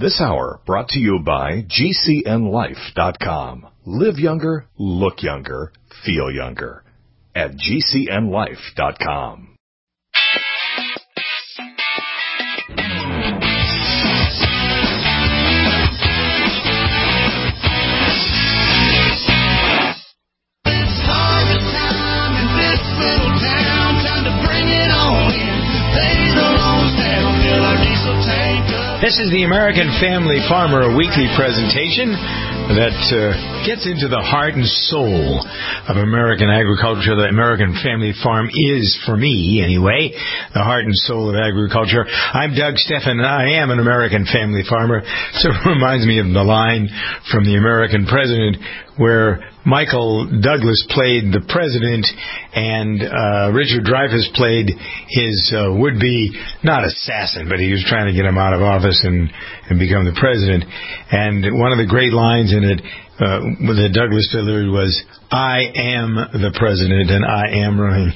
This hour brought to you by GCNLife.com. Live younger, look younger, feel younger at GCNLife.com. This is the American Family Farmer, a weekly presentation that gets into the heart and soul of American agriculture. The American Family Farm is, for me anyway, the heart and soul of agriculture. I'm Doug Steffen, and I am an American Family Farmer. So it reminds me of the line from The American President where Michael Douglas played the president and Richard Dreyfuss played his would-be, not assassin, but he was trying to get him out of office and become the president. And one of the great lines in it that Douglas delivered was, "I am the president and I am running."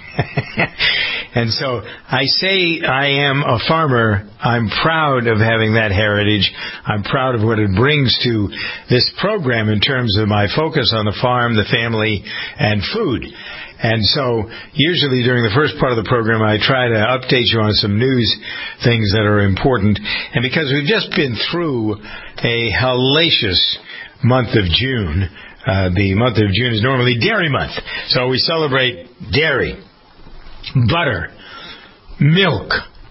And so I say I am a farmer. I'm proud of having that heritage. I'm proud of what it brings to this program in terms of my focus on the farm, the family, and food. And so usually during the first part of the program, I try to update you on some news things that are important. And because we've just been through a hellacious month of June, the month of June is normally Dairy Month. So we celebrate dairy, butter, milk,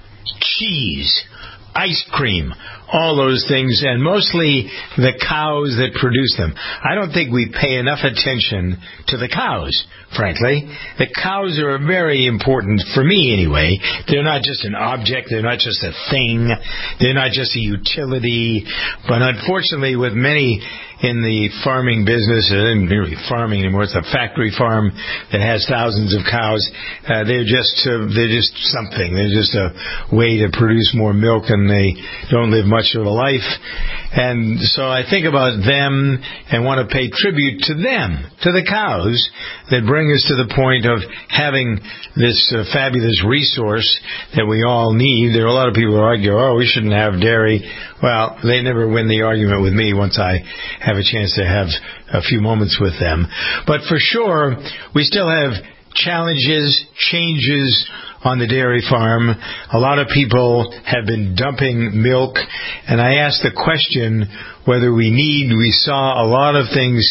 cheese, ice cream, all those things, and mostly the cows that produce them. I don't think we pay enough attention to the cows, frankly. The cows are very important, for me anyway. They're not just an object. They're not just a thing. They're not just a utility. But unfortunately, with many in the farming business, it isn't really farming anymore. It's a factory farm that has thousands of cows. They're just something. They're just a way to produce more milk, and they don't live much of a life. And so I think about them and want to pay tribute to them, to the cows that bring us to the point of having this fabulous resource that we all need. There are a lot of people who argue, oh, we shouldn't have dairy. Well, they never win the argument with me once I have a chance to have a few moments with them. But for sure, we still have challenges, changes on the dairy farm. A lot of people have been dumping milk, and I asked the question whether we saw a lot of things,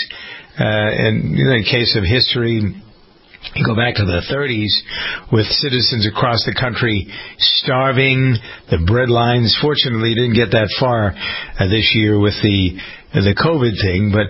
and in the case of history, you go back to the 30s with citizens across the country starving, the bread lines. Fortunately, didn't get that far this year with the COVID thing, but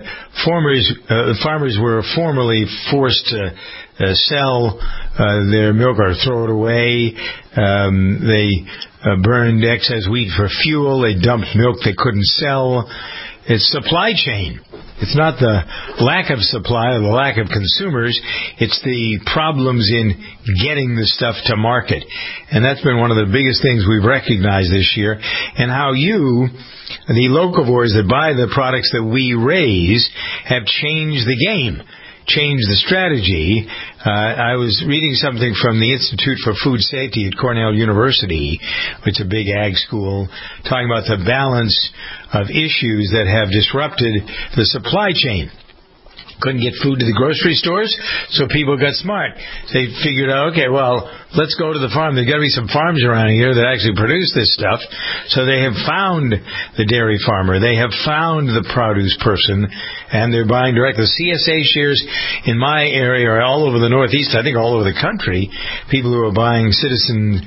farmers were formerly forced to sell their milk or throw it away. They burned excess wheat for fuel. They dumped milk they couldn't sell. It's supply chain. It's not the lack of supply or the lack of consumers. It's the problems in getting the stuff to market. And that's been one of the biggest things we've recognized this year. And how you, the locavores that buy the products that we raise, have changed the game, changed the strategy. I was reading something from the Institute for Food Safety at Cornell University, which is a big ag school, talking about the balance of issues that have disrupted the supply chain. Couldn't get food to the grocery stores, so people got smart. They figured out, okay, well, let's go to the farm. There's got to be some farms around here that actually produce this stuff. So they have found the dairy farmer. They have found the produce person, and they're buying direct. The CSA shares in my area are all over the Northeast, I think all over the country. People who are buying Citizen,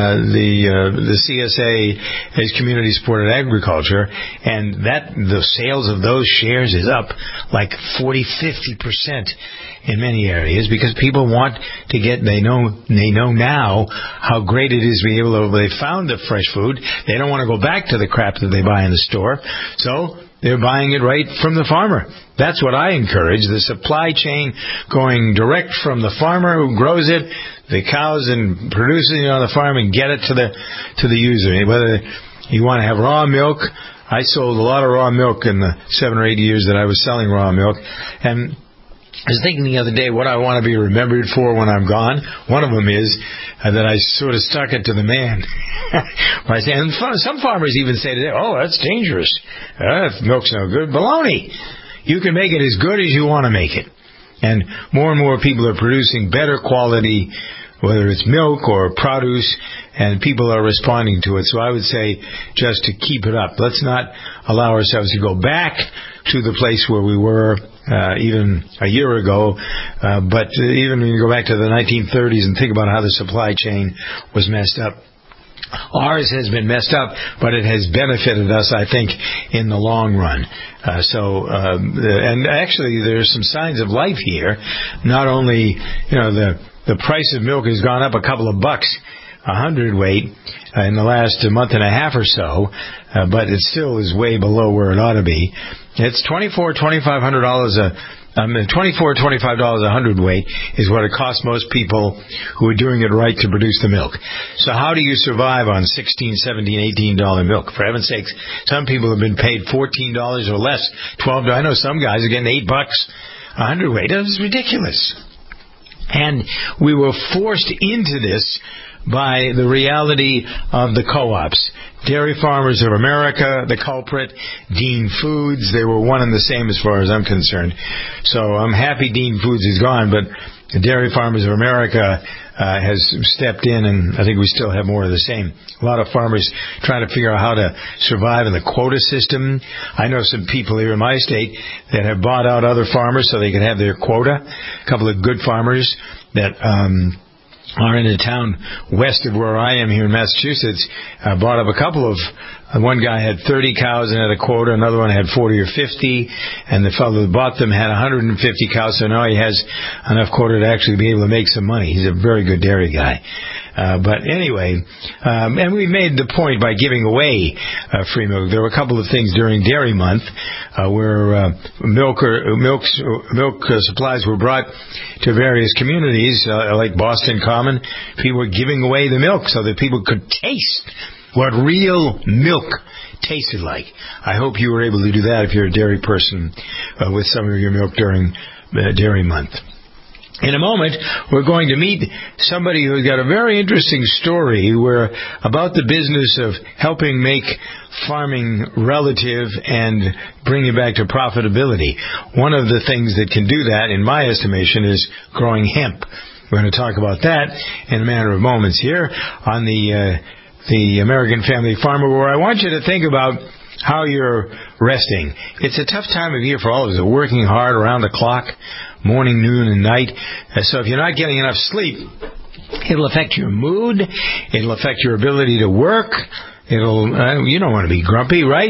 the CSA is Community Supported Agriculture, and the sales of those shares is up like 40-50% in many areas, because people want to get, they know now how great it is to be able to, they found the fresh food. They don't want to go back to the crap that they buy in the store. So they're buying it right from the farmer. That's what I encourage, the supply chain going direct from the farmer who grows it, the cows, and producing it on the farm, and get it to the user. Whether you want to have raw milk, I sold a lot of raw milk in the 7 or 8 years that I was selling raw milk, and I was thinking the other day what I want to be remembered for when I'm gone. One of them is that I sort of stuck it to the man. And some farmers even say today, oh, that's dangerous. Milk's no good. Baloney. You can make it as good as you want to make it. And more people are producing better quality, whether it's milk or produce, and people are responding to it. So I would say just to keep it up. Let's not allow ourselves to go back to the place where we were even a year ago. But even when you go back to the 1930s and think about how the supply chain was messed up, ours has been messed up, but it has benefited us, I think, in the long run. And actually, there's some signs of life here. Not only, the price of milk has gone up a couple of bucks a hundredweight in the last month and a half or so, but it still is way below where it ought to be. It's $25 a hundredweight is what it costs most people who are doing it right to produce the milk. So how do you survive on $16, $17, $18 milk? For heaven's sakes, some people have been paid $14 or less, $12. I know some guys are getting $8 a hundredweight. That's ridiculous. And we were forced into this by the reality of the co-ops. Dairy Farmers of America, the culprit, Dean Foods, they were one and the same as far as I'm concerned. So I'm happy Dean Foods is gone, but the Dairy Farmers of America has stepped in, and I think we still have more of the same. A lot of farmers trying to figure out how to survive in the quota system. I know some people here in my state that have bought out other farmers so they can have their quota. A couple of good farmers that are in a town west of where I am here in Massachusetts, bought up a couple of, one guy had 30 cows and had a quota, another one had 40 or 50, and the fellow that bought them had 150 cows, so now he has enough quota to actually be able to make some money. He's a very good dairy guy. But anyway, and we made the point by giving away free milk. There were a couple of things during Dairy Month where milk supplies were brought to various communities, like Boston Common. People were giving away the milk so that people could taste what real milk tasted like. I hope you were able to do that if you're a dairy person with some of your milk during Dairy Month. In a moment, we're going to meet somebody who's got a very interesting story about the business of helping make farming relative and bring it back to profitability. One of the things that can do that, in my estimation, is growing hemp. We're going to talk about that in a matter of moments here on the American Family Farmer, where I want you to think about how you're resting. It's a tough time of year for all of us. We're working hard around the clock, morning, noon, and night. So if you're not getting enough sleep, it'll affect your mood. It'll affect your ability to work. You don't want to be grumpy, right?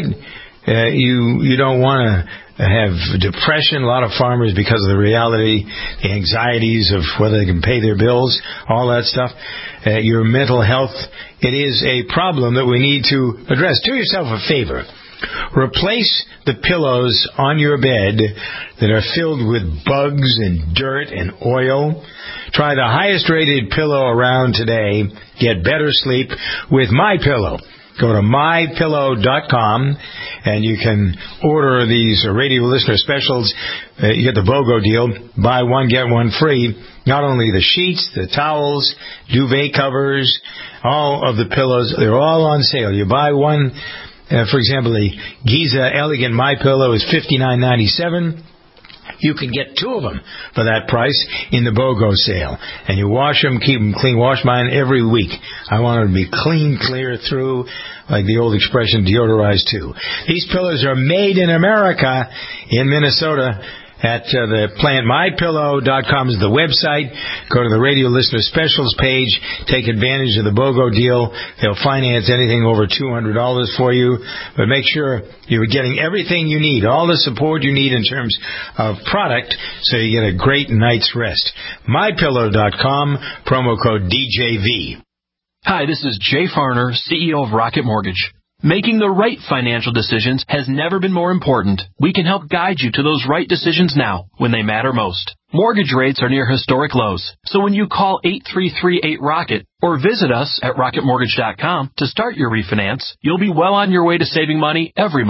You don't want to have depression. A lot of farmers, because of the reality, the anxieties of whether they can pay their bills, all that stuff. Your mental health, it is a problem that we need to address. Do yourself a favor. Replace the pillows on your bed that are filled with bugs and dirt and oil. Try the highest rated pillow around today. Get better sleep with MyPillow. Go to MyPillow.com and you can order these radio listener specials. You get the BOGO deal. Buy one, get one free. Not only the sheets, the towels, duvet covers, all of the pillows, they're all on sale. You buy one. For example, the Giza Elegant MyPillow is $59.97. You can get two of them for that price in the BOGO sale. And you wash them, keep them clean. Wash mine every week. I want them to be clean, clear through, like the old expression, deodorized too. These pillows are made in America, in Minnesota. At the plant, MyPillow.com is the website. Go to the radio listener specials page. Take advantage of the BOGO deal. They'll finance anything over $200 for you. But make sure you're getting everything you need, all the support you need in terms of product, so you get a great night's rest. MyPillow.com, promo code DJV. Hi, this is Jay Farner, CEO of Rocket Mortgage. Making the right financial decisions has never been more important. We can help guide you to those right decisions now, when they matter most. Mortgage rates are near historic lows, so when you call 8338-ROCKET or visit us at rocketmortgage.com to start your refinance, you'll be well on your way to saving money every month.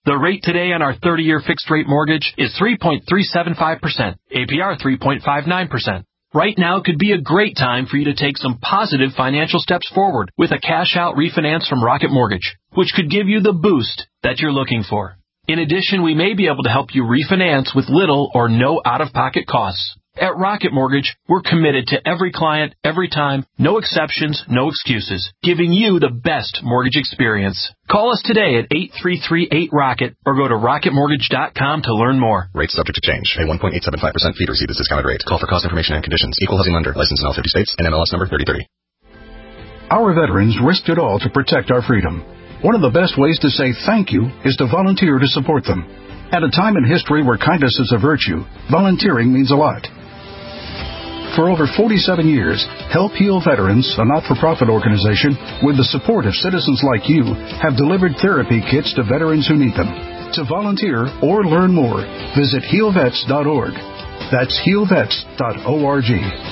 The rate today on our 30-year fixed-rate mortgage is 3.375%, APR 3.59%. Right now could be a great time for you to take some positive financial steps forward with a cash-out refinance from Rocket Mortgage, which could give you the boost that you're looking for. In addition, we may be able to help you refinance with little or no out-of-pocket costs. At Rocket Mortgage, we're committed to every client, every time, no exceptions, no excuses, giving you the best mortgage experience. Call us today at 833-8ROCKET or go to rocketmortgage.com to learn more. Rates subject to change. Pay 1.875% fee to receive this discounted rate. Call for cost information and conditions. Equal housing lender. Licensed in all 50 states and MLS number 3030. Our veterans risked it all to protect our freedom. One of the best ways to say thank you is to volunteer to support them. At a time in history where kindness is a virtue, volunteering means a lot. For over 47 years, Help Heal Veterans, a not-for-profit organization with the support of citizens like you, have delivered therapy kits to veterans who need them. To volunteer or learn more, visit healvets.org. That's healvets.org.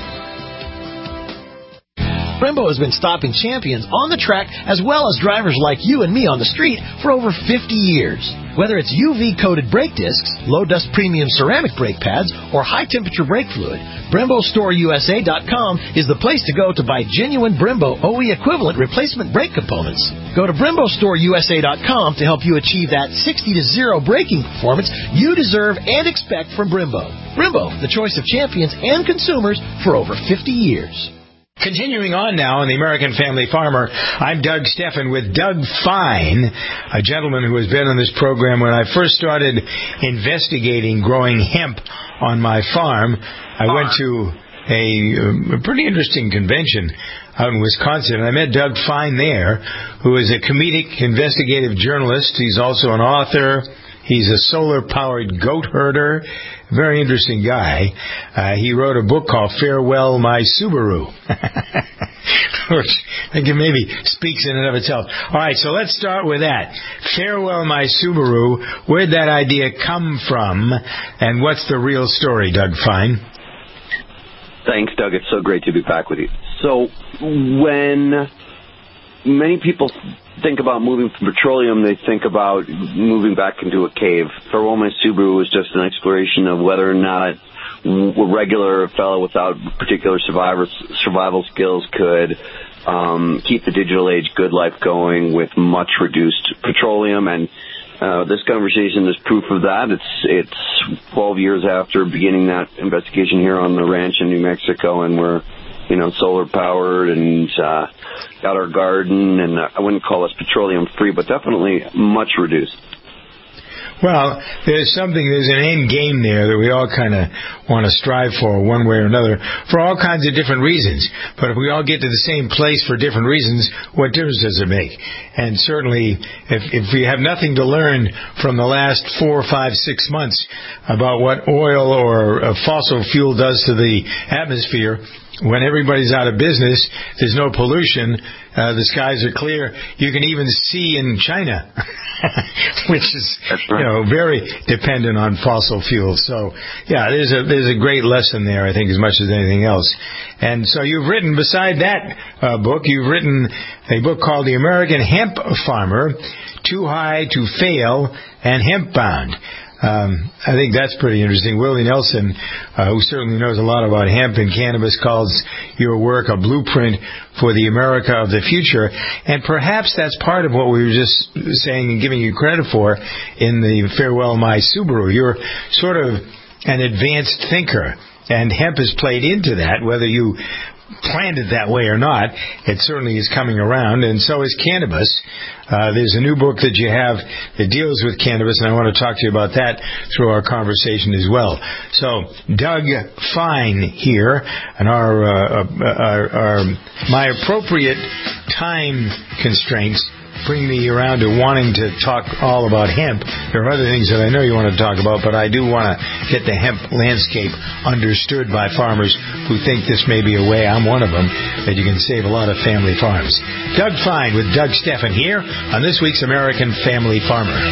Brembo has been stopping champions on the track as well as drivers like you and me on the street for over 50 years. Whether it's UV-coated brake discs, low-dust premium ceramic brake pads, or high-temperature brake fluid, BremboStoreUSA.com is the place to go to buy genuine Brembo OE equivalent replacement brake components. Go to BremboStoreUSA.com to help you achieve that 60-0 braking performance you deserve and expect from Brembo. Brembo, the choice of champions and consumers for over 50 years. Continuing on now on the American Family Farmer, I'm Doug Steffen with Doug Fine, a gentleman who has been on this program when I first started investigating growing hemp on my farm. I went to a pretty interesting convention out in Wisconsin, and I met Doug Fine there, who is a comedic investigative journalist. He's also an author. He's a solar-powered goat herder. Very interesting guy. He wrote a book called Farewell, My Subaru, which I think it maybe speaks in and of itself. All right, so let's start with that. Farewell, My Subaru. Where'd that idea come from, and what's the real story, Doug Fine? Thanks, Doug. It's so great to be back with you. So when many people think about moving from petroleum, they think about moving back into a cave. Farewell, My Subaru was just an exploration of whether or not a regular fellow without particular survival skills could keep the digital age good life going with much reduced petroleum. And this conversation is proof of that. It's 12 years after beginning that investigation here on the ranch in New Mexico, and we're solar powered and got our garden, and I wouldn't call us petroleum free, but definitely much reduced. Well, there's an end game there that we all kind of want to strive for one way or another for all kinds of different reasons. But if we all get to the same place for different reasons, what difference does it make? And certainly, if we have nothing to learn from the last 4, 5, 6 months about what oil or fossil fuel does to the atmosphere, when everybody's out of business, there's no pollution, the skies are clear. You can even see in China, which is very dependent on fossil fuels. So, yeah, there's a great lesson there, I think, as much as anything else. And so you've written, beside that book, you've written a book called The American Hemp Farmer, Too High to Fail and Hemp Bound. I think that's pretty interesting. Willie Nelson, who certainly knows a lot about hemp and cannabis, calls your work a blueprint for the America of the future. And perhaps that's part of what we were just saying and giving you credit for in the Farewell, My Subaru. You're sort of an advanced thinker, and hemp has played into that, whether you planned it that way or not. It certainly is coming around, and so is cannabis. There's a new book that you have that deals with cannabis, and I want to talk to you about that through our conversation as well. So, Doug Fine here, and my appropriate time constraints bring me around to wanting to talk all about hemp. There are other things that I know you want to talk about, but I do want to get the hemp landscape understood by farmers who think this may be a way, I'm one of them, that you can save a lot of family farms. Doug Fine with Doug Steffen here on this week's American Family Farmer.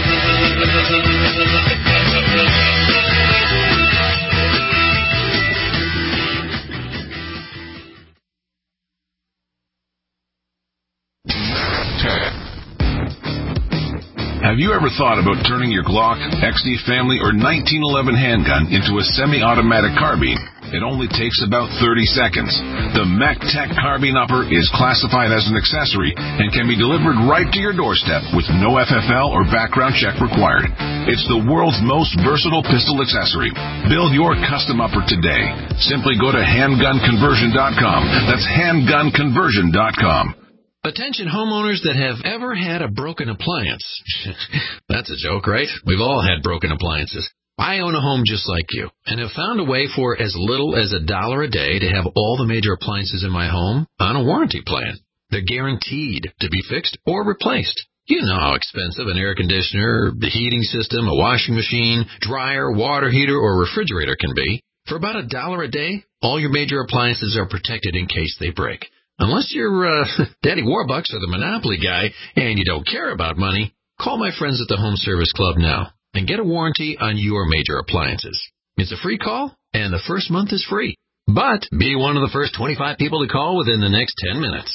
Have Have you ever thought about turning your Glock, XD Family, or 1911 handgun into a semi-automatic carbine? It only takes about 30 seconds. The MacTech Carbine Upper is classified as an accessory and can be delivered right to your doorstep with no FFL or background check required. It's the world's most versatile pistol accessory. Build your custom upper today. Simply go to handgunconversion.com. That's handgunconversion.com. Attention homeowners that have ever had a broken appliance. That's a joke, right? We've all had broken appliances. I own a home just like you and have found a way for as little as $1 a day to have all the major appliances in my home on a warranty plan. They're guaranteed to be fixed or replaced. You know how expensive an air conditioner, the heating system, a washing machine, dryer, water heater, or refrigerator can be. For about $1 a day, all your major appliances are protected in case they break. Unless you're Daddy Warbucks or the Monopoly guy and you don't care about money, call my friends at the Home Service Club now and get a warranty on your major appliances. It's a free call, and the first month is free. But be one of the first 25 people to call within the next 10 minutes.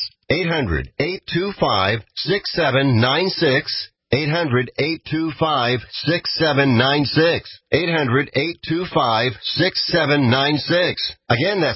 800-825-6796. 800-825-6796. 800-825-6796. Again, that's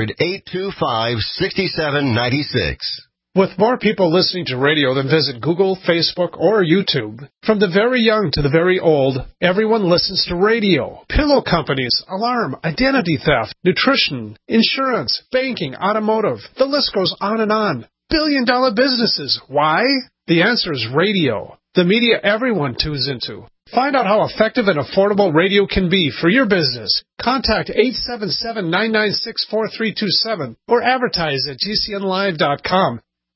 800-825-6796. With more people listening to radio than visit Google, Facebook, or YouTube, from the very young to the very old, everyone listens to radio. Pillow companies, alarm, identity theft, nutrition, insurance, banking, automotive. The list goes on and on. Billion-dollar businesses. Why? The answer is radio. The media everyone tunes into. Find out how effective and affordable radio can be for your business. Contact 877-996-4327 or advertise at gcnlive.com.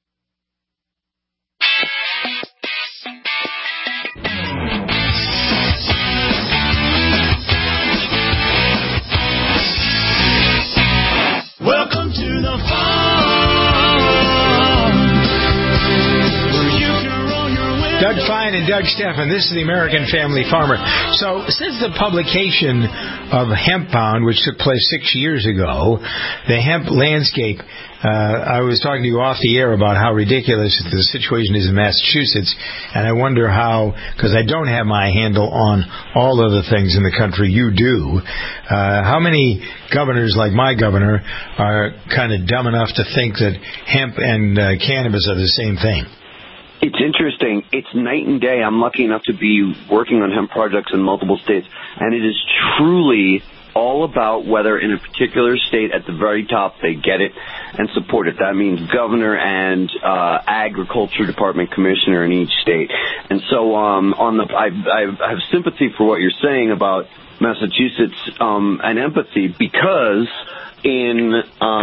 Welcome to the farm, where you can roll your window. Doug Fine and Doug Stephan, this is the American Family Farmer. So, since the publication of Hempbound, which took place 6 years ago, the hemp landscape, I was talking to you off the air about how ridiculous the situation is in Massachusetts, and I wonder how, because I don't have my handle on all of the things in the country, you do, how many governors like my governor are kind of dumb enough to think that hemp and cannabis are the same thing? It's interesting. It's night and day. I'm lucky enough to be working on hemp projects in multiple states, and it is truly all about whether in a particular state at the very top they get it and support it. That means governor and agriculture department commissioner in each state. And so I have sympathy for what you're saying about Massachusetts and empathy, because in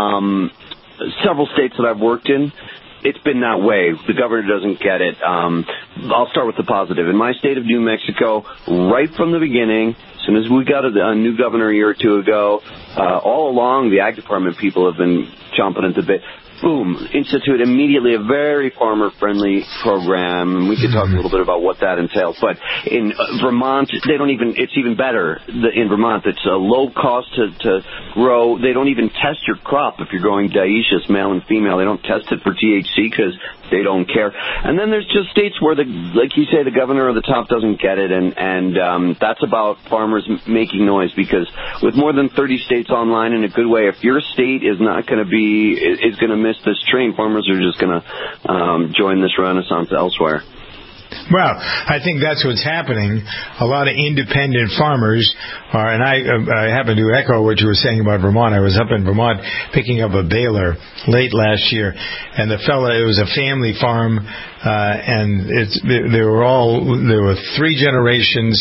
several states that I've worked in, it's been that way. The governor doesn't get it. I'll start with the positive. In my state of New Mexico, right from the beginning, as soon as we got a new governor a year or two ago, all along the ag department people have been chomping at the bit. Boom, institute immediately a very farmer-friendly program, and we could talk a little bit about what that entails. But in Vermont, it's even better. In Vermont, it's a low cost to grow. They don't even test your crop if you're growing dioecious, male and female. They don't test it for THC because they don't care. And then there's just states where, like you say, the governor or the top doesn't get it, and that's about farmers making noise, because with more than 30 states online in a good way, if your state is not going to miss this train, farmers are just going to join this renaissance elsewhere. Well, I think that's what's happening. A lot of independent farmers are, and I happen to echo what you were saying about Vermont. I was up in Vermont picking up a baler late last year, and it was a family farm, and there were 3 generations,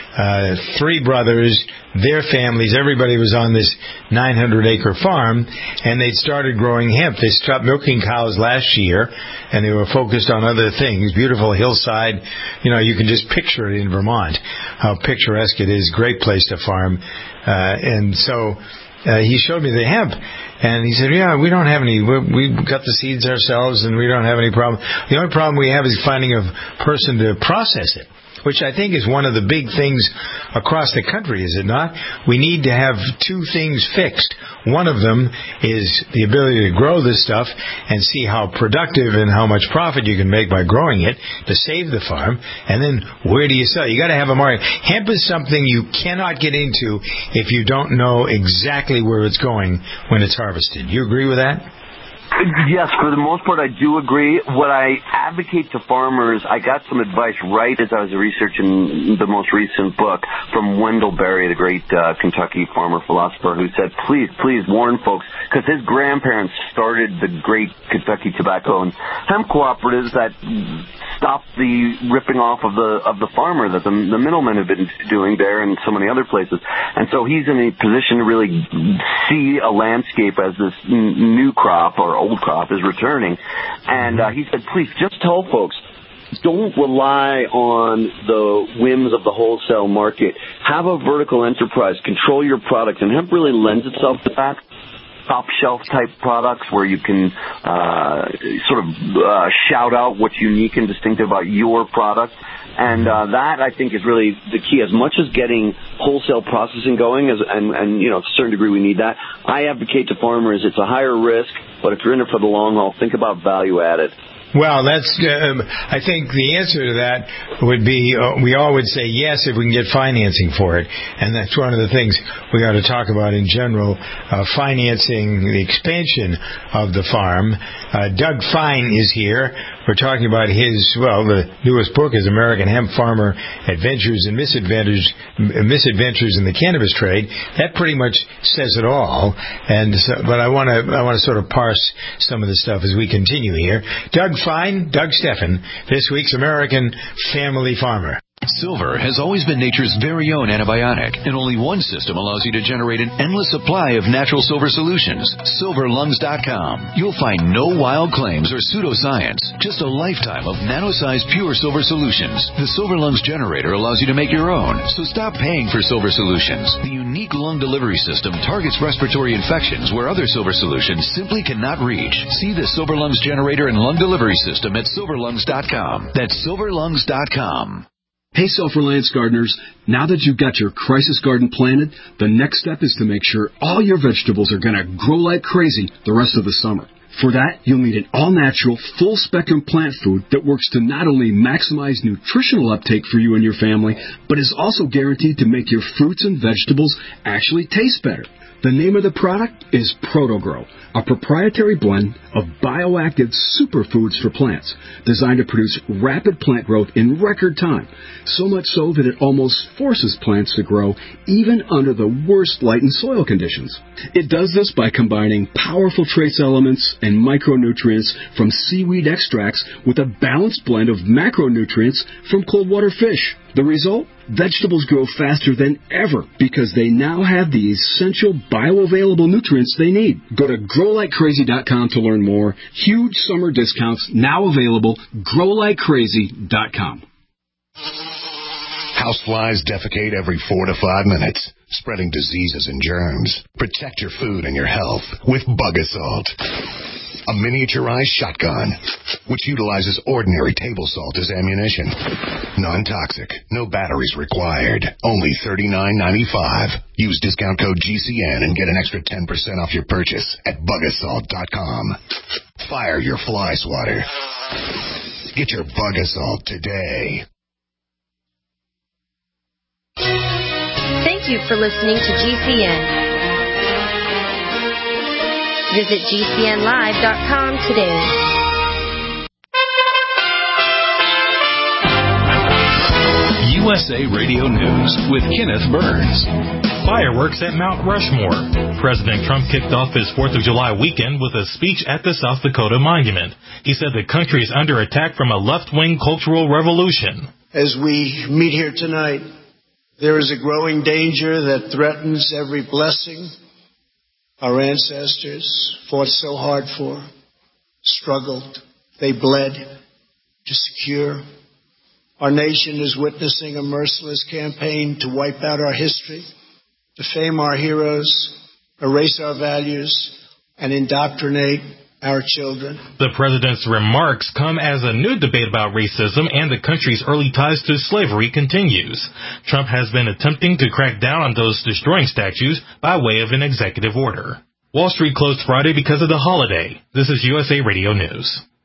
3 brothers, their families, everybody was on this 900-acre farm, and they'd started growing hemp. They stopped milking cows last year, and they were focused on other things. Beautiful hillside. You can just picture it in Vermont, how picturesque it is. Great place to farm. And so he showed me the hemp, and he said, yeah, we don't have any. We got the seeds ourselves, and we don't have any problem. The only problem we have is finding a person to process it. which I think is one of the big things across the country, is it not? We need to have two things fixed. One of them is the ability to grow this stuff and see how productive and how much profit you can make by growing it to save the farm. And then where do you sell? You got to have a market. Hemp is something you cannot get into if you don't know exactly where it's going when it's harvested. You agree with that? Yes, for the most part, I do agree. What I advocate to farmers, I got some advice right as I was researching the most recent book from Wendell Berry, the great Kentucky farmer philosopher, who said, please warn folks, because his grandparents started the great Kentucky tobacco and hemp cooperatives that stopped the ripping off of the farmer that the middlemen have been doing there and so many other places. And so he's in a position to really see a landscape as this new crop or old crop is returning. And he said, please, just tell folks, don't rely on the whims of the wholesale market. Have a vertical enterprise. Control your products. And hemp really lends itself to that. Top shelf type products where you can shout out what's unique and distinctive about your product. And that, I think, is really the key. As much as getting wholesale processing going, and to a certain degree we need that, I advocate to farmers it's a higher risk, but if you're in it for the long haul, think about value added. Well, that's. I think the answer to that would be we all would say yes if we can get financing for it, and that's one of the things we ought to talk about in general. Financing the expansion of the farm. Doug Fine is here. We're talking about the newest book is American Hemp Farmer Adventures and Misadventures in the Cannabis Trade. That pretty much says it all. But I want to sort of parse some of the stuff as we continue here. Doug Fine, Doug Steffen, this week's American Family Farmer. Silver has always been nature's very own antibiotic, and only one system allows you to generate an endless supply of natural silver solutions. SilverLungs.com. You'll find no wild claims or pseudoscience, just a lifetime of nano-sized pure silver solutions. The Silver Lungs generator allows you to make your own, so stop paying for silver solutions. The unique lung delivery system targets respiratory infections where other silver solutions simply cannot reach. See the Silver Lungs generator and lung delivery system at SilverLungs.com. That's SilverLungs.com. Hey, self-reliance gardeners, now that you've got your crisis garden planted, the next step is to make sure all your vegetables are going to grow like crazy the rest of the summer. For that, you'll need an all-natural, full-spectrum plant food that works to not only maximize nutritional uptake for you and your family, but is also guaranteed to make your fruits and vegetables actually taste better. The name of the product is ProtoGrow, a proprietary blend of bioactive superfoods for plants designed to produce rapid plant growth in record time, so much so that it almost forces plants to grow even under the worst light and soil conditions. It does this by combining powerful trace elements and micronutrients from seaweed extracts with a balanced blend of macronutrients from cold water fish. The result? Vegetables grow faster than ever because they now have the essential bioavailable nutrients they need. Go to growlikecrazy.com to learn more. Huge summer discounts now available. growlikecrazy.com. Houseflies defecate every 4 to 5 minutes, spreading diseases and germs. Protect your food and your health with Bug Assault. A miniaturized shotgun, which utilizes ordinary table salt as ammunition. Non-toxic, no batteries required. Only $39.95. Use discount code GCN and get an extra 10% off your purchase at bugassault.com. Fire your fly swatter. Get your Bug Assault today. Thank you for listening to GCN. Visit GCNlive.com today. USA Radio News with Kenneth Burns. Fireworks at Mount Rushmore. President Trump kicked off his 4th of July weekend with a speech at the South Dakota Monument. He said the country is under attack from a left-wing cultural revolution. As we meet here tonight, there is a growing danger that threatens every blessing our ancestors fought so hard for, struggled, they bled to secure. Our nation is witnessing a merciless campaign to wipe out our history, defame our heroes, erase our values, and indoctrinate our children. The president's remarks come as a new debate about racism and the country's early ties to slavery continues. Trump has been attempting to crack down on those destroying statues by way of an executive order. Wall Street closed Friday because of the holiday. This is USA Radio News.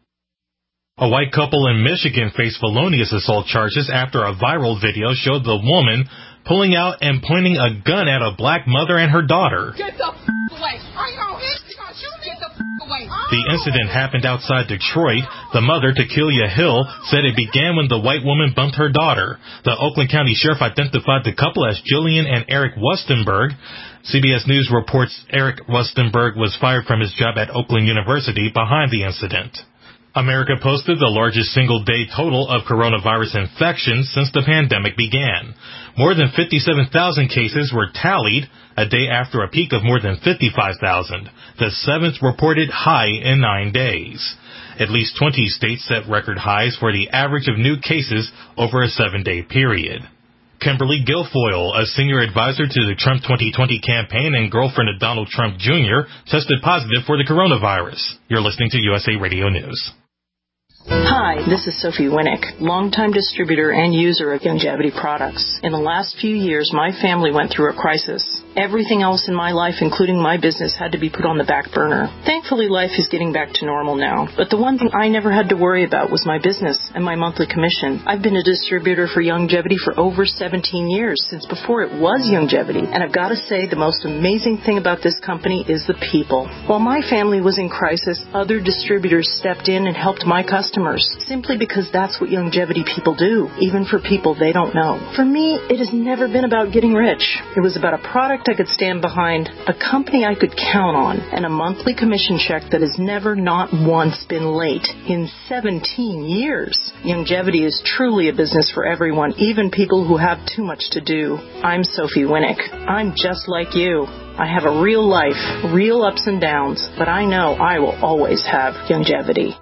A white couple in Michigan faced felonious assault charges after a viral video showed the woman pulling out and pointing a gun at a black mother and her daughter. Get the f*** away. Are you gonna hit? You gonna shoot me? Get the f*** away. The incident happened outside Detroit. The mother, Tequila Hill, said it began when the white woman bumped her daughter. The Oakland County Sheriff identified the couple as Jillian and Eric Wustenberg. CBS News reports Eric Wustenberg was fired from his job at Oakland University behind the incident. America posted the largest single-day total of coronavirus infections since the pandemic began. More than 57,000 cases were tallied a day after a peak of more than 55,000, the seventh reported high in 9 days. At least 20 states set record highs for the average of new cases over a 7-day period. Kimberly Guilfoyle, a senior advisor to the Trump 2020 campaign and girlfriend of Donald Trump Jr., tested positive for the coronavirus. You're listening to USA Radio News. Hi, this is Sophie Winnick, longtime distributor and user of Youngevity products. In the last few years, my family went through a crisis. Everything else in my life, including my business, had to be put on the back burner. Thankfully, life is getting back to normal now. But the one thing I never had to worry about was my business and my monthly commission. I've been a distributor for Youngevity for over 17 years, since before it was Youngevity. And I've got to say, the most amazing thing about this company is the people. While my family was in crisis, other distributors stepped in and helped my customers, simply because that's what Youngevity people do, even for people they don't know. For me, it has never been about getting rich. It was about a product I could stand behind, a company I could count on, and a monthly commission check that has never not once been late in 17 years. Youngevity is truly a business for everyone, even people who have too much to do. I'm Sophie Winnick. I'm just like you. I have a real life, real ups and downs, but I know I will always have Youngevity.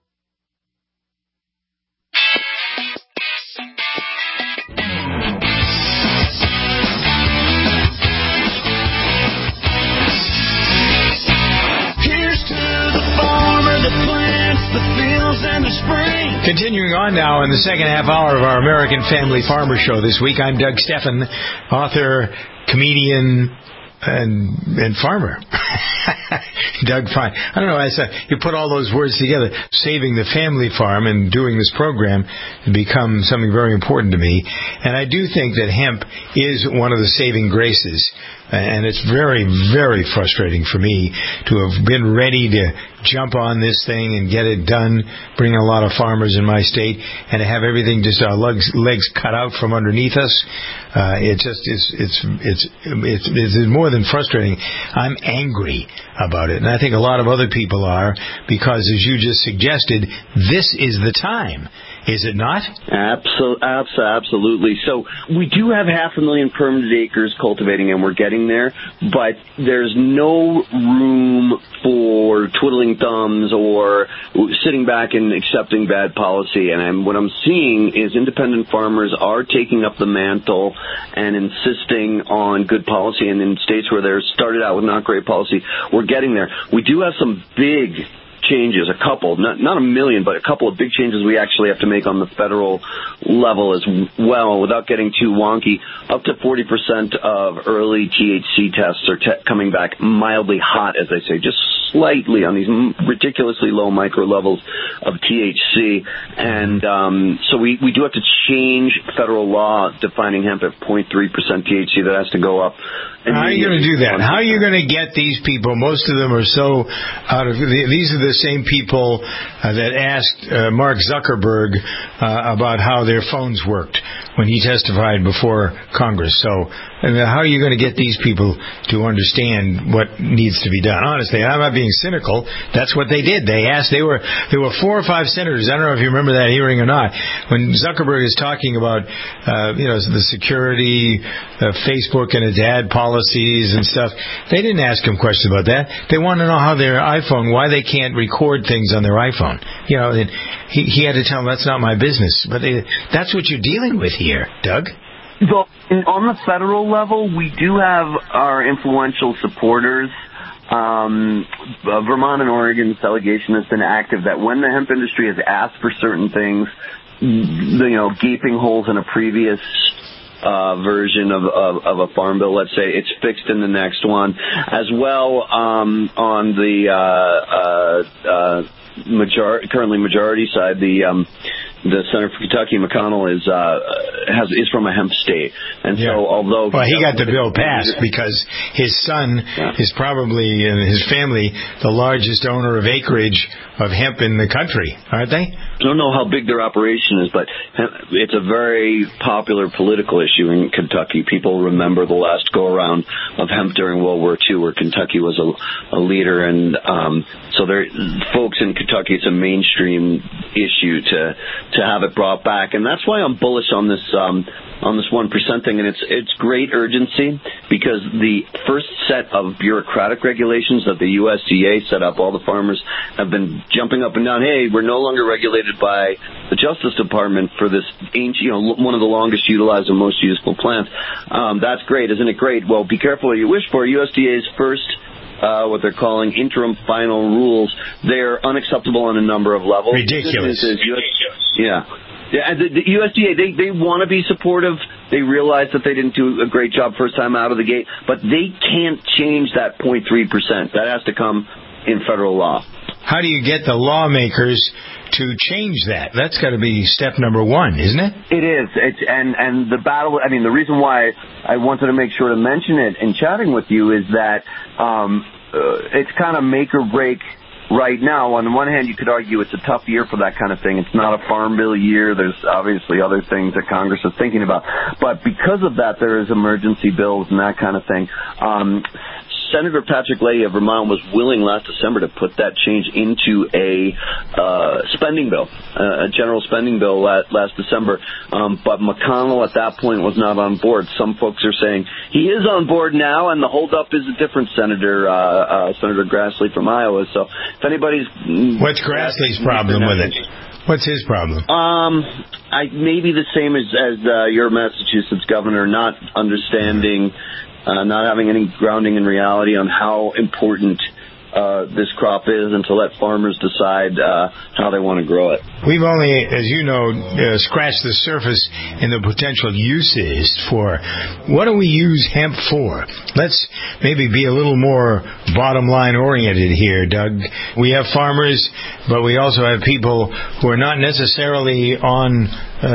Continuing on now in the second half hour of our American Family Farmer Show this week, I'm Doug Steffen, author, comedian, and farmer. Doug Fine. I don't know, you put all those words together, saving the family farm and doing this program has become something very important to me. And I do think that hemp is one of the saving graces. And it's very, very frustrating for me to have been ready to jump on this thing and get it done, bring a lot of farmers in my state, and to have everything just our legs cut out from underneath us. It just it's more than frustrating. I'm angry about it, and I think a lot of other people are, because as you just suggested, this is the time. Is it not? Absolutely. So we do have 500,000 permanent acres cultivating, and we're getting there, but there's no room for twiddling thumbs or sitting back and accepting bad policy. And what I'm seeing is independent farmers are taking up the mantle and insisting on good policy. And in states where they're started out with not great policy, we're getting there. We do have some big changes, a couple, not a million, but a couple of big changes we actually have to make on the federal level as well, without getting too wonky. Up to 40% of early THC tests are coming back mildly hot, as I say, just slightly on these ridiculously low micro levels of THC. And so we do have to change federal law defining hemp at 0.3% THC. That has to go up. How are you going to do that? How are you going to get these people? Most of them are so out of... These are the same people that asked Mark Zuckerberg about how their phones worked when he testified before Congress. So how are you going to get these people to understand what needs to be done? Honestly, I'm not being cynical. That's what they did. They asked... There were 4 or 5 senators. I don't know if you remember that hearing or not. When Zuckerberg is talking about the security, Facebook and its ad policies and stuff, they didn't ask him questions about that. They want to know how their iPhone, why they can't record things on their iPhone. And he had to tell them that's not my business. But that's what you're dealing with here, Doug. So on the federal level, we do have our influential supporters Vermont and Oregon's delegation has been active that when the hemp industry has asked for certain things, gaping holes in a previous version of a farm bill, let's say, it's fixed in the next one. As well, on the currently majority side, the Senator for Kentucky, McConnell, is from a hemp state, and so although he got the bill passed because his son is probably in his family the largest owner of acreage of hemp in the country, aren't they? I don't know how big their operation is, but it's a very popular political issue in Kentucky. People remember the last go-around of hemp during World War II, where Kentucky was a leader, and so folks in Kentucky, it's a mainstream issue to have it brought back, and that's why I'm bullish on this 1% thing, and it's great urgency because the first set of bureaucratic regulations that the USDA set up, all the farmers have been jumping up and down. Hey, we're no longer regulated by the Justice Department for this ancient, one of the longest utilized and most useful plants. That's great, isn't it great? Well, be careful what you wish for. USDA's first what they're calling interim final rules, they're unacceptable on a number of levels. Ridiculous. The USDA, they want to be supportive. They realize that they didn't do a great job first time out of the gate, but they can't change that 0.3%. That has to come in federal law. How do you get the lawmakers to change that? That's got to be step number one, isn't it? It is. And the battle, the reason why I wanted to make sure to mention it in chatting with you is that it's kind of make or break right now. On the one hand, you could argue it's a tough year for that kind of thing. It's not a farm bill year. There's obviously other things that Congress is thinking about. But because of that, there is emergency bills and that kind of thing. Senator Patrick Leahy of Vermont was willing last December to put that change into a spending bill, a general spending bill last December. But McConnell at that point was not on board. Some folks are saying he is on board now, and the holdup is a different senator, Senator Grassley from Iowa. So if anybody's... What's Grassley's problem with it? What's his problem? Maybe the same as your Massachusetts governor, not understanding... not having any grounding in reality on how important this crop is, and to let farmers decide how they want to grow it. We've only, as you know, scratched the surface in the potential uses for what do we use hemp for. Let's maybe be a little more bottom line oriented here, Doug. We have farmers, but we also have people who are not necessarily on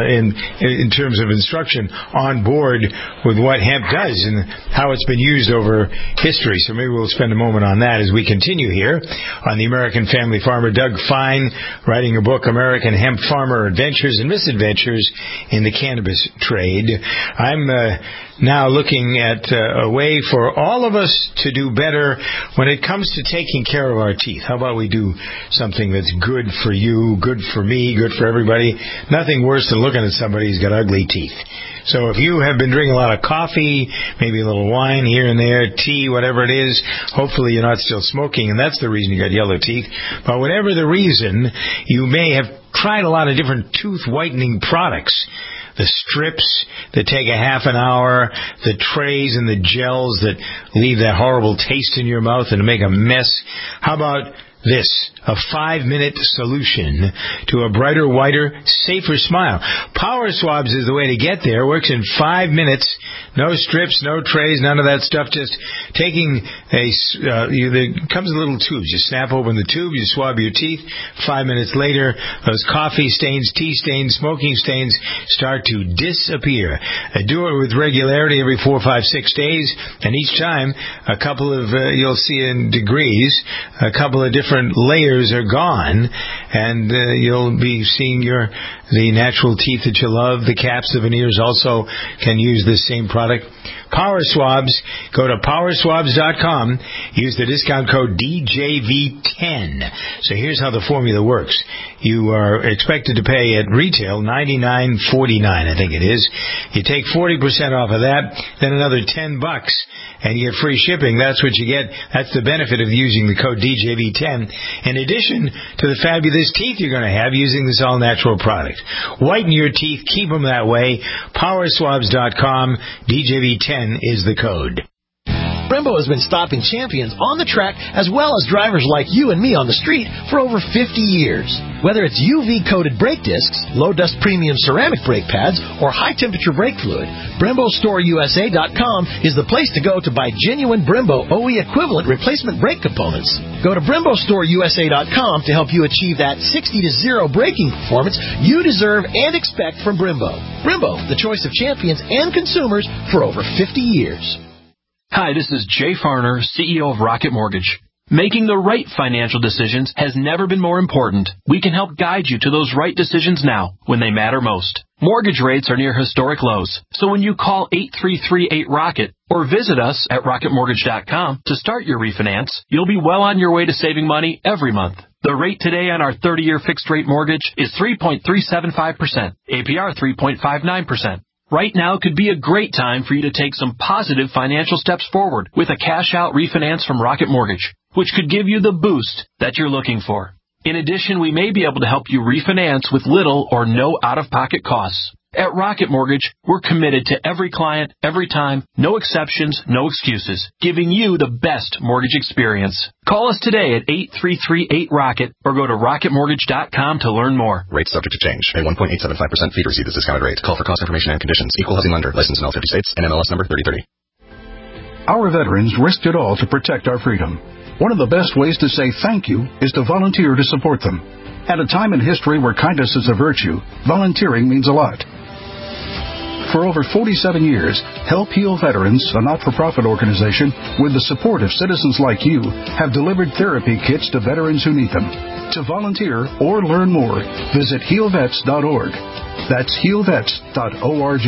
in terms of instruction on board with what hemp does and how it's been used over history. So maybe we'll spend a moment on that as we continue here on the American Family Farmer. Doug Fine, writing a book, American Hemp Farmer Adventures and Misadventures in the Cannabis Trade. I'm now looking at a way for all of us to do better when it comes to taking care of our teeth. How about we do something that's good for you, good for me, good for everybody? Nothing worse than looking at somebody who's got ugly teeth. So if you have been drinking a lot of coffee, maybe a little wine here and there, tea, whatever it is, hopefully you're not still smoking, and that's the reason you got yellow teeth. But whatever the reason, you may have tried a lot of different tooth whitening products. The strips that take a half an hour, the trays and the gels that leave that horrible taste in your mouth and make a mess. How about this, a 5-minute solution to a brighter, whiter, safer smile? Power Swabs is the way to get there. Works in 5 minutes. No strips, no trays, none of that stuff. Just taking there comes in little tubes. You snap open the tube, you swab your teeth. 5 minutes later, those coffee stains, tea stains, smoking stains start to disappear. Do it with regularity every 4, 5, 6 days, and each time a couple of you'll see in degrees, a couple of different layers are gone, and you'll be seeing the natural teeth that you love. The caps, the veneers also can use this same product. Power Swabs. Go to powerswabs.com. Use the discount code DJV10. So here's how the formula works. You are expected to pay at retail $99.49, I think it is. You take 40% off of that, then another $10, and you get free shipping. That's what you get. That's the benefit of using the code DJV10. In addition to the fabulous teeth you're going to have using this all-natural product. Whiten your teeth. Keep them that way. Powerswabs.com. DJV10 is the code. Brembo has been stopping champions on the track as well as drivers like you and me on the street for over 50 years. Whether it's UV-coated brake discs, low-dust premium ceramic brake pads, or high-temperature brake fluid, BremboStoreUSA.com is the place to go to buy genuine Brembo OE equivalent replacement brake components. Go to BremboStoreUSA.com to help you achieve that 60-0 braking performance you deserve and expect from Brembo. Brembo, the choice of champions and consumers for over 50 years. Hi, this is Jay Farner, CEO of Rocket Mortgage. Making the right financial decisions has never been more important. We can help guide you to those right decisions now, when they matter most. Mortgage rates are near historic lows, so when you call 8338-ROCKET or visit us at rocketmortgage.com to start your refinance, you'll be well on your way to saving money every month. The rate today on our 30-year fixed-rate mortgage is 3.375%, APR 3.59%. Right now could be a great time for you to take some positive financial steps forward with a cash-out refinance from Rocket Mortgage, which could give you the boost that you're looking for. In addition, we may be able to help you refinance with little or no out-of-pocket costs. At Rocket Mortgage, we're committed to every client, every time, no exceptions, no excuses, giving you the best mortgage experience. Call us today at 8338-ROCKET or go to rocketmortgage.com to learn more. Rates subject to change. Pay 1.875% fee to receive this discounted rate. Call for cost information and conditions. Equal housing lender. Licensed in all 50 states. NMLS number 3030. Our veterans risked it all to protect our freedom. One of the best ways to say thank you is to volunteer to support them. At a time in history where kindness is a virtue, volunteering means a lot. For over 47 years, Help Heal Veterans, a not-for-profit organization with the support of citizens like you, have delivered therapy kits to veterans who need them. To volunteer or learn more, visit healvets.org. That's healvets.org.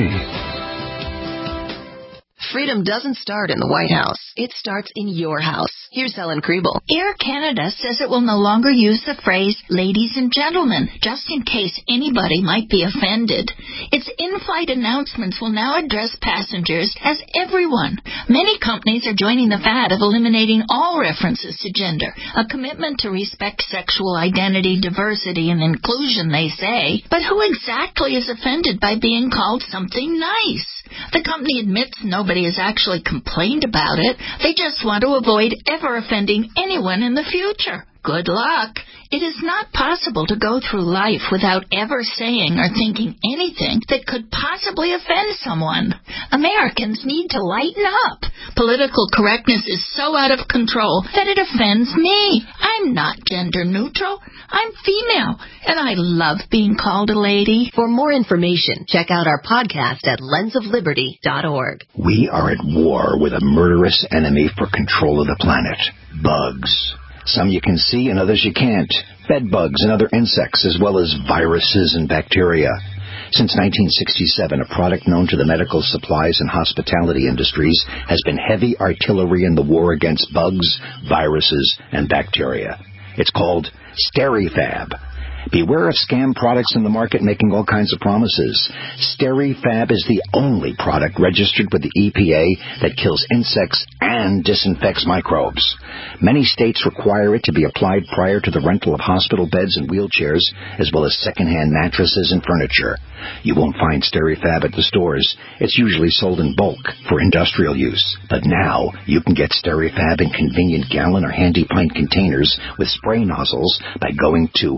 Freedom doesn't start in the White House. It starts in your house. Here's Helen Kriebel. Air Canada says it will no longer use the phrase ladies and gentlemen, just in case anybody might be offended. Its in-flight announcements will now address passengers as everyone. Many companies are joining the fad of eliminating all references to gender, a commitment to respect sexual identity, diversity, and inclusion, they say. But who exactly is offended by being called something nice? The company admits nobody has actually complained about it. They just want to avoid ever offending anyone in the future. Good luck. It is not possible to go through life without ever saying or thinking anything that could possibly offend someone. Americans need to lighten up. Political correctness is so out of control that it offends me. I'm not gender neutral. I'm female, and I love being called a lady. For more information, check out our podcast at lensofliberty.org. We are at war with a murderous enemy for control of the planet. Bugs. Some you can see and others you can't. Bed bugs and other insects, as well as viruses and bacteria. Since 1967, a product known to the medical supplies and hospitality industries has been heavy artillery in the war against bugs, viruses, and bacteria. It's called SteriFab. Beware of scam products in the market making all kinds of promises. SteriFab is the only product registered with the EPA that kills insects and disinfects microbes. Many states require it to be applied prior to the rental of hospital beds and wheelchairs, as well as secondhand mattresses and furniture. You won't find SteriFab at the stores. It's usually sold in bulk for industrial use. But now, you can get SteriFab in convenient gallon or handy pint containers with spray nozzles by going to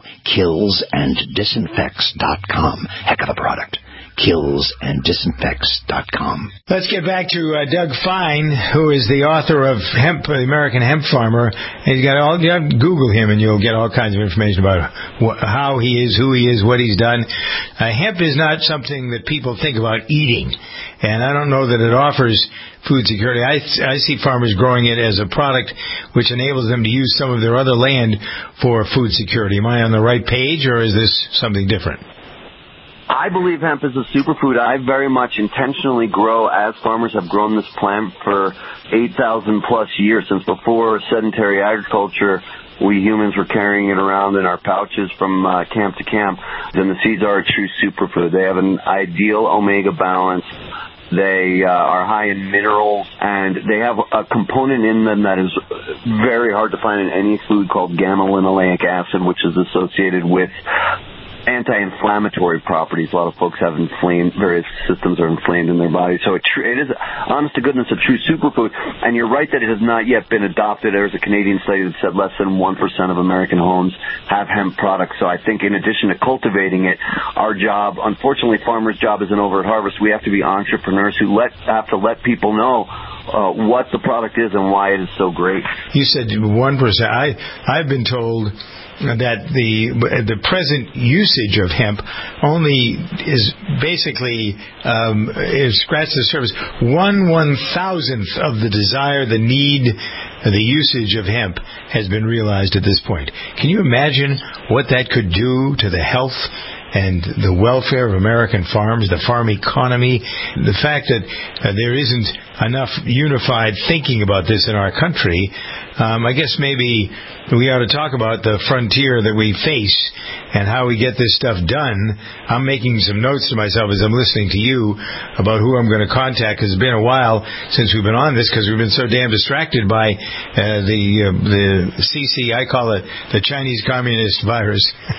killsanddisinfects.com. Heck of a product. killsanddisinfects.com. Let's get back to Doug Fine, who is the author of Hemp, the American Hemp Farmer. And you have to Google him, and you'll get all kinds of information about how he is, who he is, what he's done. Hemp is not something that people think about eating, and I don't know that it offers food security. I see farmers growing it as a product which enables them to use some of their other land for food security. Am I on the right page, or is this something different? I believe hemp is a superfood. I very much intentionally grow, as farmers have grown this plant for 8,000 plus years, since before sedentary agriculture. We humans were carrying it around in our pouches from camp to camp. And the seeds are a true superfood. They have an ideal omega balance. They are high in minerals, and they have a component in them that is very hard to find in any food called gamma-linolenic acid, which is associated with anti-inflammatory properties. A lot of folks have various systems are inflamed in their body. So it is, honest to goodness, a true superfood. And you're right that it has not yet been adopted. There's a Canadian study that said less than 1% of American homes have hemp products. So I think in addition to cultivating it, our job, unfortunately, farmers' job isn't over at harvest. We have to be entrepreneurs who have to let people know what the product is and why it is so great. You said 1%. I've been told that the present usage of hemp only is basically scratches the surface. 1/1000th of the desire, the need, the usage of hemp has been realized at this point. Can you imagine what that could do to the health and the welfare of American farms, the farm economy? The fact that there isn't enough unified thinking about this in our country, I guess maybe we ought to talk about the frontier that we face and how we get this stuff done. I'm making some notes to myself as I'm listening to you about who I'm going to contact, because it's been a while since we've been on this, because we've been so damn distracted by the CC, I call it the Chinese Communist virus.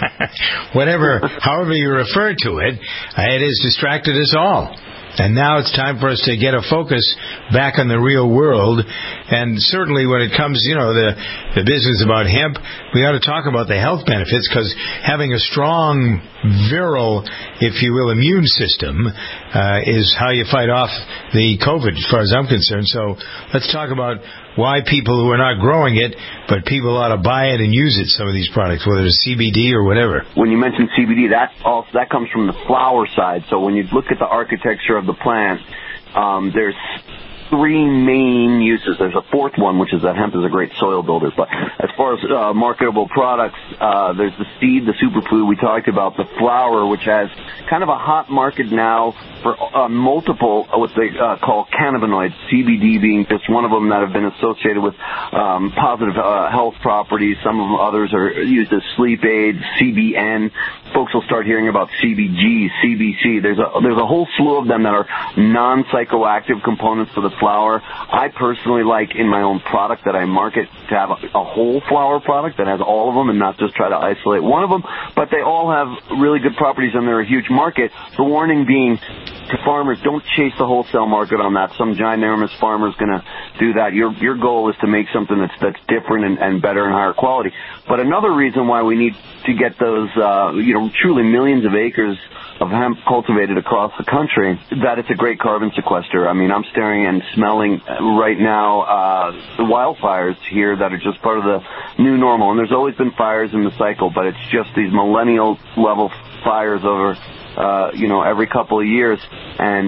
However you refer to it, it has distracted us all. And now it's time for us to get a focus back on the real world. And certainly when it comes, the business about hemp, we ought to talk about the health benefits, because having a strong, virile, if you will, immune system is how you fight off the COVID, as far as I'm concerned. So let's talk about why people who are not growing it, but people ought to buy it and use it, some of these products, whether it's CBD or whatever. When you mention CBD, that comes from the flower side. So when you look at the architecture of the plant, there's three main uses. There's a fourth one, which is that hemp is a great soil builder. But as far as marketable products, there's the seed, the superfood we talked about, the flower, which has kind of a hot market now for multiple what they call cannabinoids, CBD being just one of them that have been associated with positive health properties. Some of them, others are used as sleep aids, CBN. Folks will start hearing about CBG, CBC. There's a whole slew of them that are non-psychoactive components to the flower. I personally like in my own product that I market to have a whole flower product that has all of them and not just try to isolate one of them. But they all have really good properties and they're a huge market. The warning being to farmers, don't chase the wholesale market on that. Some ginormous farmer is going to do that. Your goal is to make something that's different and better and higher quality. But another reason why we need to get those, truly millions of acres of hemp cultivated across the country, that it's a great carbon sequester. I mean, I'm staring and smelling right now the wildfires here that are just part of the new normal. And there's always been fires in the cycle, but it's just these millennial level fires over every couple of years. And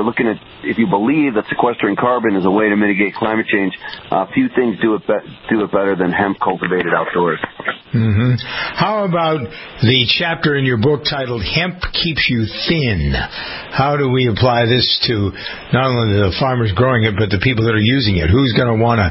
if you believe that sequestering carbon is a way to mitigate climate change, few things do it better than hemp cultivated outdoors. Mm-hmm. How about the chapter in your book titled "Hemp Keeps You Thin"? How do we apply this to not only the farmers growing it, but the people that are using it? Who doesn't want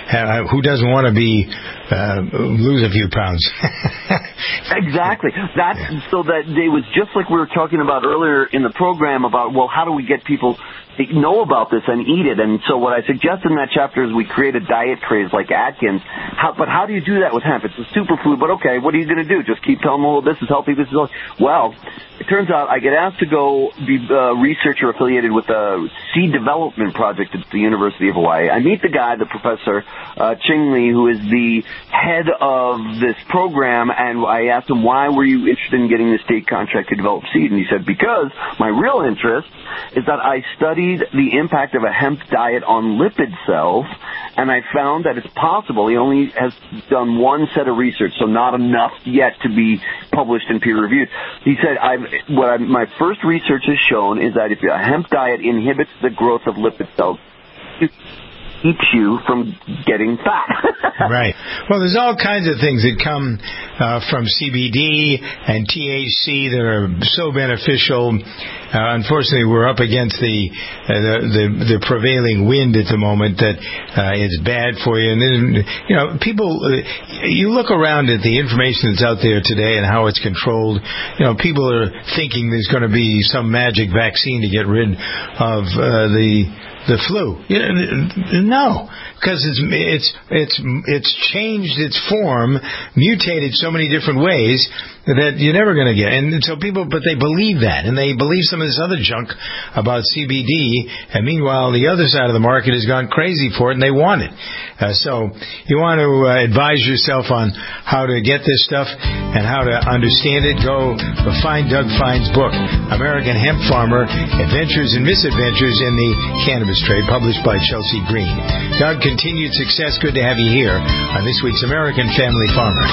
to lose a few pounds? Exactly. So that it was just like we were talking about earlier in the program about, well, how do we get people to know about this and eat it? And so what I suggest in that chapter is we create a diet craze like Atkins. But how do you do that with hemp? It's a superfood, but okay, what are you going to do? Just keep telling them, well, this is healthy, this is healthy. Well, it turns out I get asked to go be a researcher affiliated with a seed development project at the University of Hawaii. I meet the guy, the professor, Ching Lee, who is the head of this program, and I asked him, why were you interested in getting the state contract to develop seed? And he said, because my real interest is that I studied the impact of a hemp diet on lipid cells, and I found that it's possible. He only has done one set of research, so not enough yet to be published and peer-reviewed. He said, my first research has shown is that if a hemp diet inhibits the growth of lipid cells, it keeps you from getting fat. Right. Well, there's all kinds of things that come from CBD and THC that are so beneficial. Unfortunately, we're up against the prevailing wind at the moment that is bad for you. And then, people, you look around at the information that's out there today and how it's controlled. People are thinking there's going to be some magic vaccine to get rid of the flu. Isn't No, because it's changed its form, mutated so many different ways that you're never going to get. And so but they believe that, and they believe some of this other junk about CBD. And meanwhile, the other side of the market has gone crazy for it, and they want it. So you want to advise yourself on how to get this stuff and how to understand it. Go find Doug Fine's book, American Hemp Farmer: Adventures and Misadventures in the Cannabis Trade, published by Chelsea Green. Doug, continued success. Good to have you here on this week's American Family Farmer.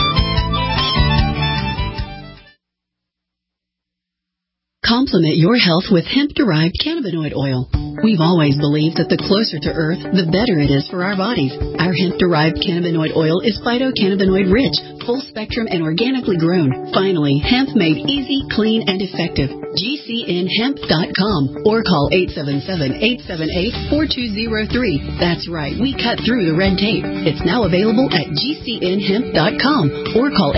Complement your health with hemp-derived cannabinoid oil. We've always believed that the closer to Earth, the better it is for our bodies. Our hemp-derived cannabinoid oil is phytocannabinoid-rich, full-spectrum, and organically grown. Finally, hemp made easy, clean, and effective. GCNhemp.com or call 877-878-4203. That's right, we cut through the red tape. It's now available at GCNhemp.com or call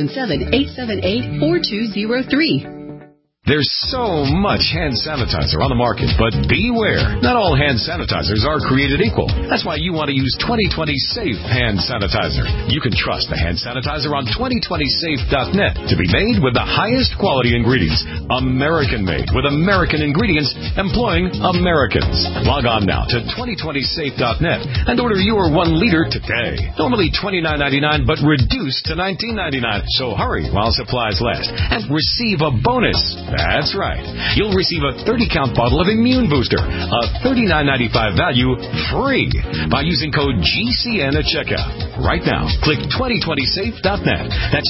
877-878-4203. There's so much hand sanitizer on the market, but beware. Not all hand sanitizers are created equal. That's why you want to use 2020 Safe Hand Sanitizer. You can trust the hand sanitizer on 2020safe.net to be made with the highest quality ingredients. American made with American ingredients, employing Americans. Log on now to 2020safe.net and order your 1 liter today. Normally $29.99, but reduced to $19.99. So hurry while supplies last and receive a bonus. That's right. You'll receive a 30-count bottle of Immune Booster, a $39.95 value, free by using code GCN at checkout. Right now, click 2020safe.net. That's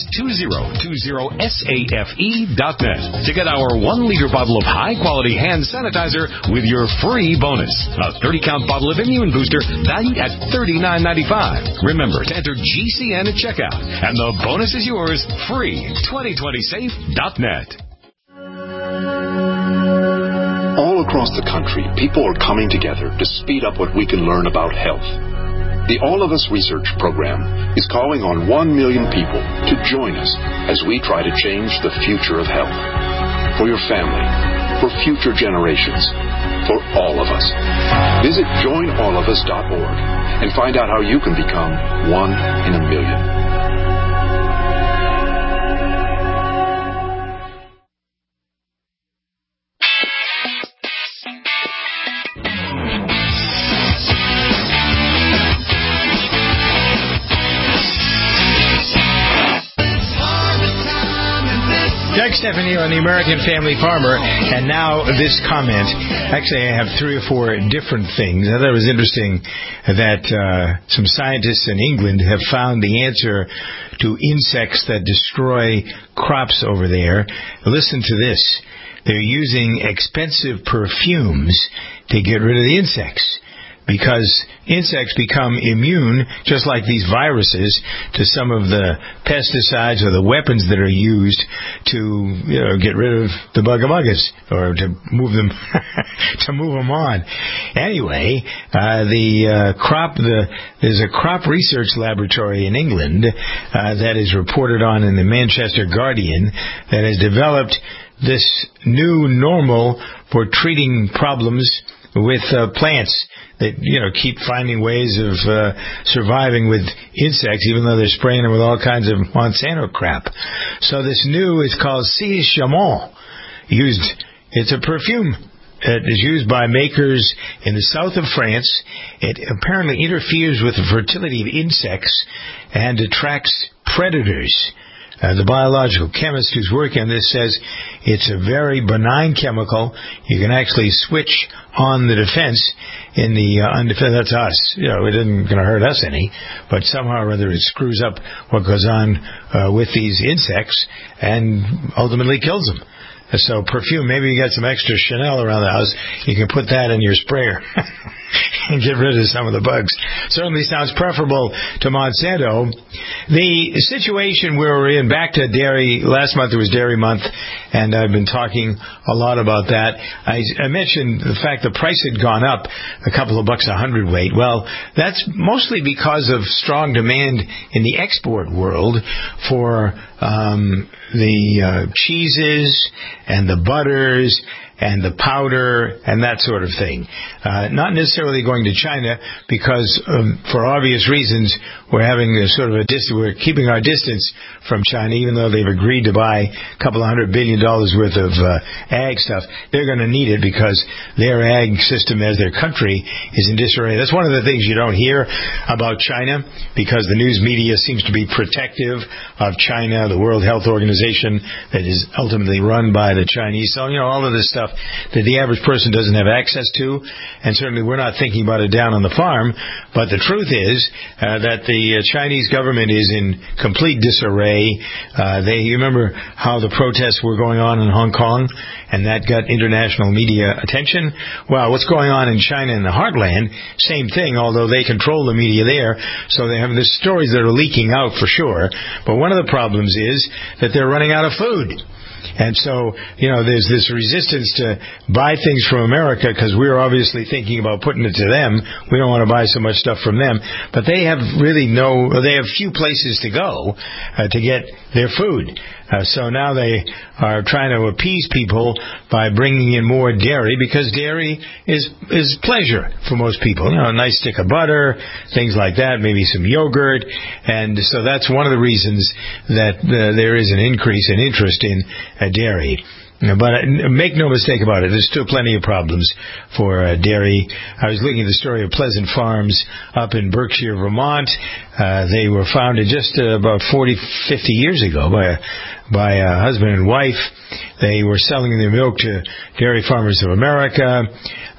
2020safe.net to get our 1-liter bottle of high-quality hand sanitizer with your free bonus. A 30-count bottle of Immune Booster valued at $39.95. Remember to enter GCN at checkout, and the bonus is yours, free. 2020safe.net. All across the country, people are coming together to speed up what we can learn about health. The All of Us Research Program is calling on 1 million people to join us as we try to change the future of health. For your family, for future generations, for all of us. Visit joinallofus.org and find out how you can become 1 in a million. Doug Stephanie on the American Family Farmer, and now this comment. Actually, I have 3 or 4 different things. I thought it was interesting that some scientists in England have found the answer to insects that destroy crops over there. Listen to this. They're using expensive perfumes to get rid of the insects, because insects become immune, just like these viruses, to some of the pesticides or the weapons that are used to get rid of the bugger-buggers, or to move them on. Anyway, there's a crop research laboratory in England that is reported on in the Manchester Guardian that has developed this new normal for treating problems with plants that keep finding ways of surviving with insects, even though they're spraying them with all kinds of Monsanto crap. So this new is called Sea Chamon. It's a perfume. It is used by makers in the south of France. It apparently interferes with the fertility of insects and attracts predators. The biological chemist who's working on this says it's a very benign chemical. You can actually switch on the defense in the undefended. That's us. It isn't going to hurt us any, but somehow or other it screws up what goes on with these insects and ultimately kills them. So perfume, maybe you got some extra Chanel around the house, you can put that in your sprayer and get rid of some of the bugs. Certainly sounds preferable to Monsanto. The situation where we're in, back to dairy, last month it was Dairy Month, and I've been talking a lot about that. I mentioned the fact the price had gone up a couple of bucks a hundredweight. Well, that's mostly because of strong demand in the export world for the cheeses and the butters and the powder and that sort of thing. Not necessarily going to China because, for obvious reasons, we're having we're keeping our distance from China, even though they've agreed to buy a couple of $100 billion worth of ag stuff. They're going to need it because their ag system as their country is in disarray. That's one of the things you don't hear about China, because the news media seems to be protective of China, the World Health Organization that is ultimately run by the Chinese. So, all of this stuff that the average person doesn't have access to, and certainly we're not thinking about it down on the farm. But the truth is that the Chinese government is in complete disarray. You remember how the protests were going on in Hong Kong, and that got international media attention? Well, what's going on in China in the heartland, same thing, although they control the media there, so they have the stories that are leaking out for sure. But one of the problems is that they're running out of food. And so, there's this resistance to buy things from America because we're obviously thinking about putting it to them. We don't want to buy so much stuff from them. But they have few places to go to get their food. So now they are trying to appease people by bringing in more dairy, because dairy is pleasure for most people. A nice stick of butter, things like that, maybe some yogurt. And so that's one of the reasons that there is an increase in interest in dairy. But make no mistake about it, there's still plenty of problems for dairy. I was looking at the story of Pleasant Farms up in Berkshire, Vermont. They were founded just about 40, 50 years ago by a husband and wife. They were selling their milk to Dairy Farmers of America.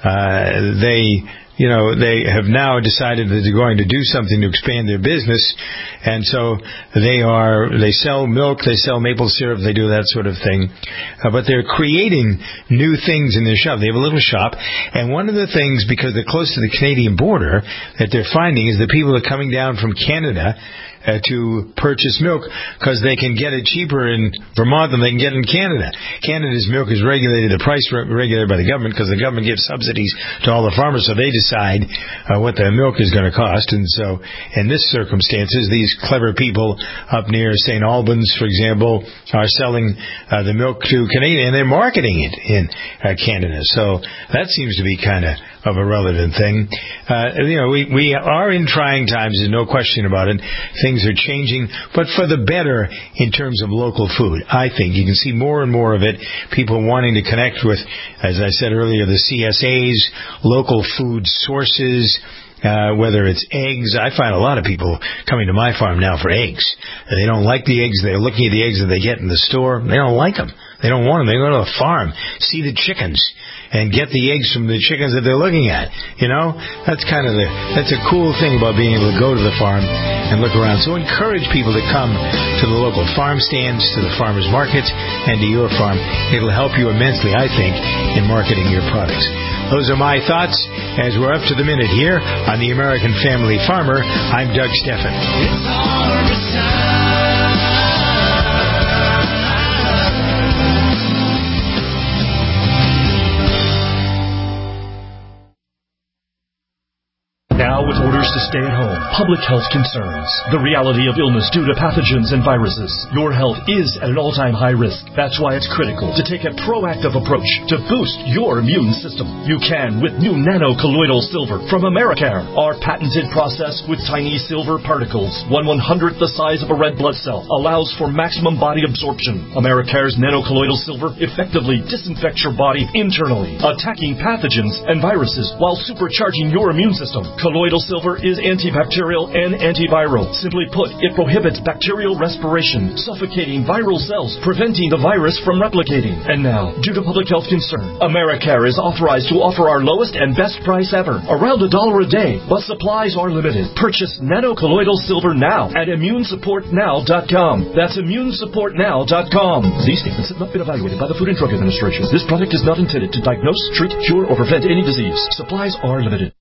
They have now decided that they're going to do something to expand their business, and so they sell milk, they sell maple syrup, they do that sort of thing, but they're creating new things in their shop. They have a little shop, and one of the things, because they're close to the Canadian border, that they're finding is that people are coming down from Canada to purchase milk because they can get it cheaper in Vermont than they can get in Canada. Canada's milk is regulated, the price regulated by the government, because the government gives subsidies to all the farmers, so they decide what the milk is going to cost. And so in this circumstances, these clever people up near St. Albans, for example, are selling the milk to Canada, and they're marketing it in Canada. So that seems to be kind of a relevant thing. We are in trying times, there's no question about it. Things are changing, but for the better in terms of local food. I think you can see more and more of it, people wanting to connect with, as I said earlier, the CSAs, local food sources, whether it's eggs. I find a lot of people coming to my farm now for eggs. They don't like the eggs. They're looking at the eggs that they get in the store. They don't like them. They don't want them. They go to a farm, see the chickens, and get the eggs from the chickens that they're looking at. That's that's a cool thing about being able to go to the farm and look around. So encourage people to come to the local farm stands, to the farmers markets, and to your farm. It'll help you immensely, I think, in marketing your products. Those are my thoughts as we're up to the minute here on The American Family Farmer. I'm Doug Steffen. It's harvest time. Now, with orders to stay at home, public health concerns, the reality of illness due to pathogens and viruses, your health is at an all-time high risk. That's why it's critical to take a proactive approach to boost your immune system. You can with new nano-colloidal silver from Americare. Our patented process with tiny silver particles, 1/100th the size of a red blood cell, allows for maximum body absorption. Americare's nano-colloidal silver effectively disinfects your body internally, attacking pathogens and viruses while supercharging your immune system. Colloidal silver is antibacterial and antiviral. Simply put, it prohibits bacterial respiration, suffocating viral cells, preventing the virus from replicating. And now, due to public health concern, Americare is authorized to offer our lowest and best price ever, around $1 a day, but supplies are limited. Purchase nano-colloidal silver now at immunesupportnow.com. That's immunesupportnow.com. These statements have not been evaluated by the Food and Drug Administration. This product is not intended to diagnose, treat, cure, or prevent any disease. Supplies are limited.